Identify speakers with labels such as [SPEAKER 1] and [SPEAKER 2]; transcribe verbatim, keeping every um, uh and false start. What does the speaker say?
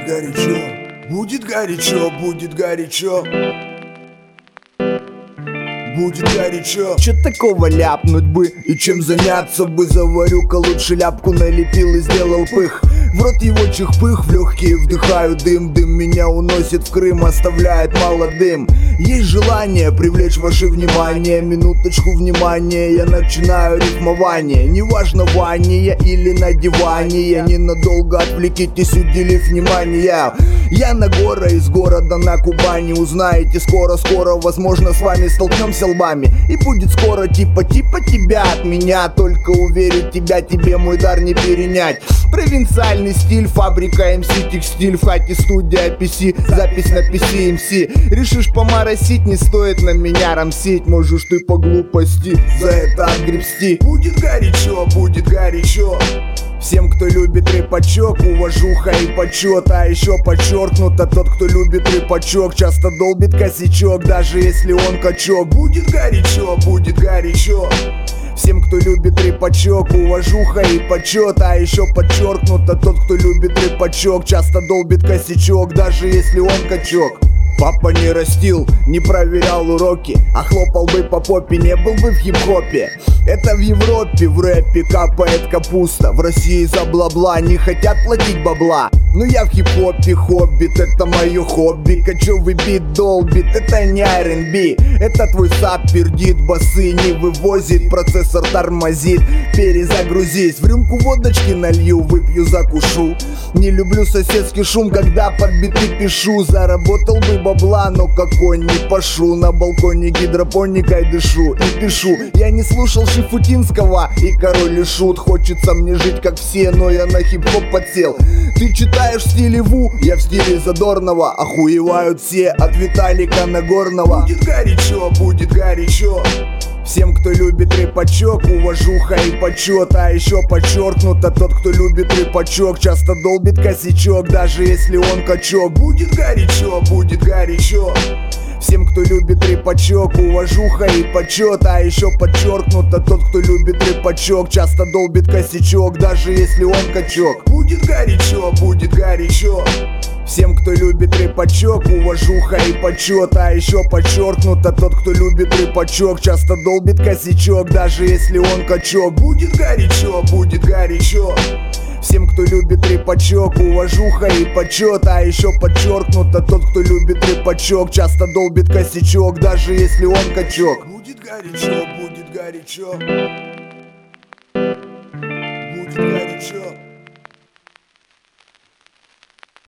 [SPEAKER 1] будет горячо, будет горячо, будет горячо. Будет горячо.
[SPEAKER 2] Чё такого ляпнуть бы?
[SPEAKER 1] И чем заняться бы? Заварю-ка лучше ляпку налепил и сделал пых. В рот его чих-пых, в легкие вдыхаю дым. Дым меня уносит в Крым, оставляет молодым. Есть желание привлечь ваше внимание. Минуточку внимания, я начинаю рифмование. Неважно, в ванне я или на диване, я ненадолго отвлекитесь, уделив внимание. Я на гора из города на Кубани. Узнаете скоро-скоро, возможно, с вами столкнемся лбами. И будет скоро типа-типа тебя от меня. Только уверить тебя, тебе мой дар не перенять. Провинциальный стиль, фабрика эм си, текстиль, в хате студия пи си, запись на пи си эм си. Решишь поморосить, не стоит на меня рамсить. Можешь ты по глупости за это отгребсти. Будет горячо, будет горячо.
[SPEAKER 2] Всем, кто любит рэпачок, уважуха и почет. А еще подчеркнуто, тот, кто любит рэпачок, часто долбит косячок, даже если он качок.
[SPEAKER 1] Будет горячо, будет горячо.
[SPEAKER 2] Всем, кто любит рэпачок, уважуха и почет. А еще подчеркнуто, тот, кто любит рэпачок, часто долбит косячок, даже если он качок. Папа не растил, не проверял уроки, а хлопал бы по попе, не был бы в хип-хопе. Это в Европе в рэпе капает капуста. В России за бла-бла не хотят платить бабла. Но я в хип-хопе хоббит, это мое хобби. Кочевый бит долбит, это не ар энд би. Это твой сап пердит, басы не вывозит, процессор тормозит. Перезагрузись, в рюмку водочки налью, выпью, закушу. Не люблю соседский шум, когда под биты пишу. Заработал бы бабла, но какой не пошу. На балконе гидропоникой дышу и пишу. Я не слушал Шифутинского и Король и Шут. Хочется мне жить как все, но я на хип-хоп подсел. Ты читаешь в стиле Ву, я в стиле Задорнова. Охуевают все от Виталика Нагорного.
[SPEAKER 1] Будет горячо, будет горячо.
[SPEAKER 2] Всем, кто любит рэпачок, уважуха и почет. А еще подчеркнуто, тот, кто любит рэпачок, часто долбит косячок, даже если он качок.
[SPEAKER 1] Будет горячо, будет горячо.
[SPEAKER 2] Всем, кто любит рэпачок, уважуха и почет. А еще подчеркнуто, тот, кто любит рэпачок, часто долбит косячок, даже если он качок.
[SPEAKER 1] Будет горячо, будет горячо.
[SPEAKER 2] Всем, кто любит рэпачок, уважуха и почет. А еще подчеркнуто, тот, кто любит рэпачок, часто долбит косячок, даже если он качок.
[SPEAKER 1] Будет горячо, будет горячо.
[SPEAKER 2] Всем, кто любит рэпачок, уважуха и почет. А еще подчеркнуто, тот, кто любит рэпачок, часто долбит косячок, даже если он качок.
[SPEAKER 1] Будет горячо, будет горячо. Будет горячо.